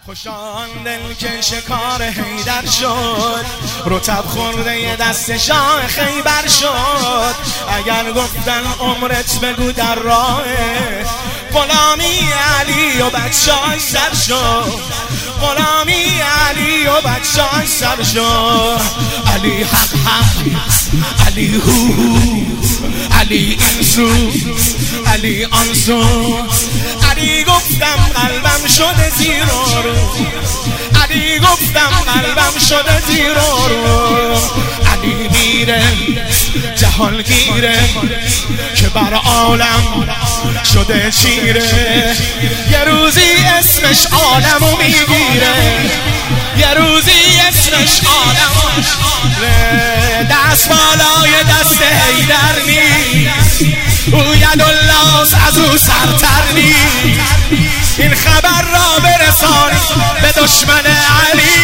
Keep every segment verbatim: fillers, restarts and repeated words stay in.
خوشان دل که شکار حیدر شد، رطب خورده دست شاه خیبر شد. اگر گفتن عمرت بگو در راه غلامی علی و بچه‌اش سر شد، غلامی علی و بچه‌اش سر شد. علی حق حق، علی هو هو، علی اینسو، علی آنسو. علی گفتم قلبم شده زیر رو، علی گفتم قلبم شده زیر رو. علی میره جهان گیره که بر عالم شده چیره. یه روزی اسمش عالمو میگیره، یه روزی اسمش عالمو میگیره. دست بالای دست حیدر نیست، او یدالله از او سرتر نیست. این خبر را برسان به دشمن علی،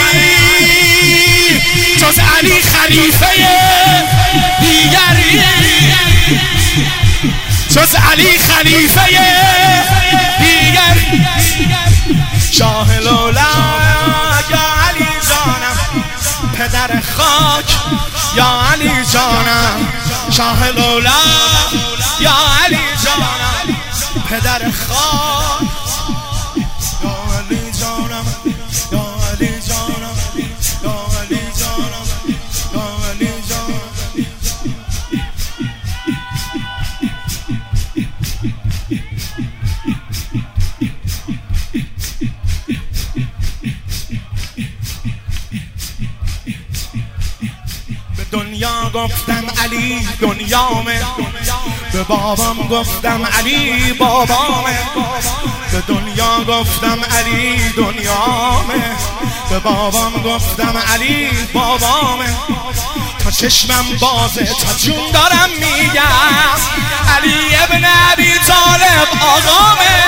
جز علی خلیفه دیگر، جز علی خلیفه دیگر. شاه لولا یا علی جانم، پدر خاک یا علی جانم. شاه لولا یا علی جانم، پدر خاک یا علی جانم، یا علی جانم، یا علی جانم، یا علی جانم. به دنیا گفتم علی دنیامه، به بابام گفتم علی بابامه. به دنیا گفتم علی دنیامه، به بابام گفتم علی بابامه. تا چشمم بازه تا جون دارم میگم علی ابن ابی طالب آقامه،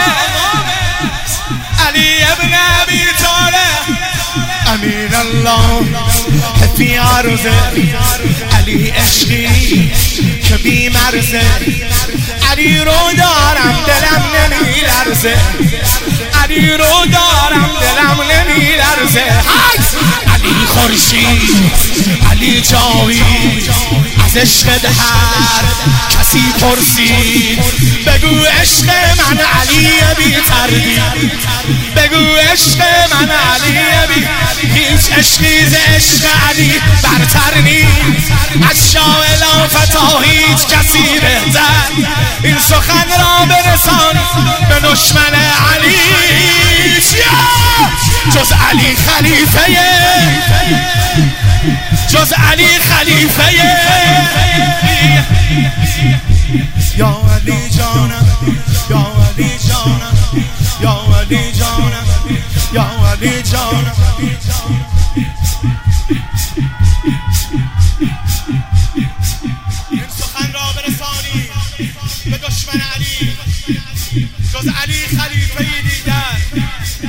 علی ابن ابی طالب امین الله فی عرضه. علی عشقی که بی مرزه، علی رو دارم دلم نمی لرزه، علی رو دارم دلم نمی لرزه. علی خورشید، علی جاوید، از عشق هر کسی پرسید بگو عشق من علی بی تردید، بگو عشق من علی بی. هیچ عشقی ز عشق علی برتر نیست، از شاه فتا هیچ کسی بهتر. این سخن را برسان به دشمن علی، جز علی خلیفه، جز علی خلیفه. یا علی جانم، یا علی جانم، یا علی جانم، یا علی جانم. این سخن را برسانی به دشمن علی، جز علی خلیفه دیگر.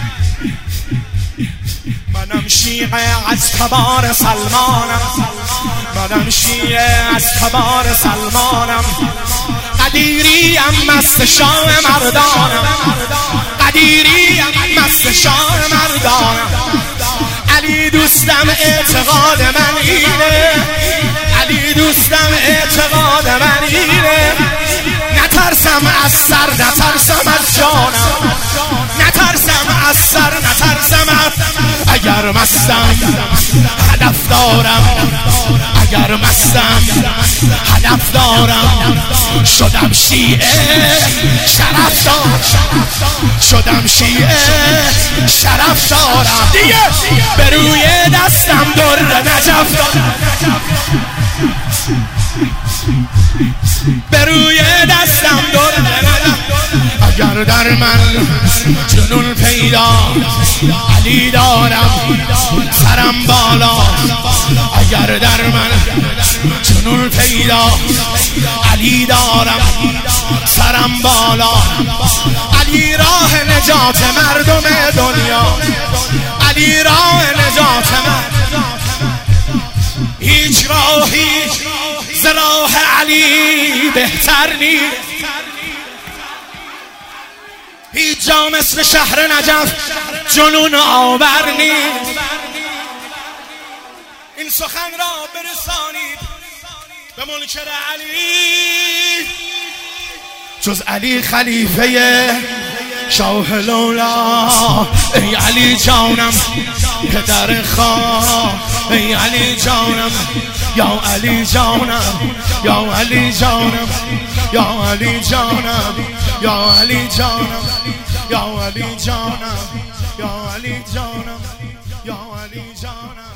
منم شیعه از کبار سلمانم، منم شیعه از کبار سلمانم. قدیریم مست شاه مردانم، قدیریم مست شاه مردانم. علی دوستم اعتقاد من اینه، علی دوستم اعتقاد من اینه. نترسم از سر، نترسم از جانم، نترسم از سر، نترسم از. اگر مستم هدف دارم، اگر مستم هدف دارم. شدم شیعه شرف دارم، شدم شیعه شرف دارم. به روی دستم در نجف دارم، به روی دستم در نجف. اگر در من جنون پیدا علی دارم سرم بالا، اگر در من جنون پیدا علی دارم سرم بالا. علی راه نجات مردم دنیا، علی راه نجات مردم. هیچ راهی ز راه علی بهتر نیست، هیچ جا مثل شهر نجف جنون آور نیست. این سخن را برسانید به منکر علی، جز علی خلیفه شاه لولا. ای علی جانم پدر خواه، ای علی جانم، یا علی جانم، یا علی جانم، یا علی جانم، یا علی جانم، یا علی جانم، یا علی جانم، یا علی جانم.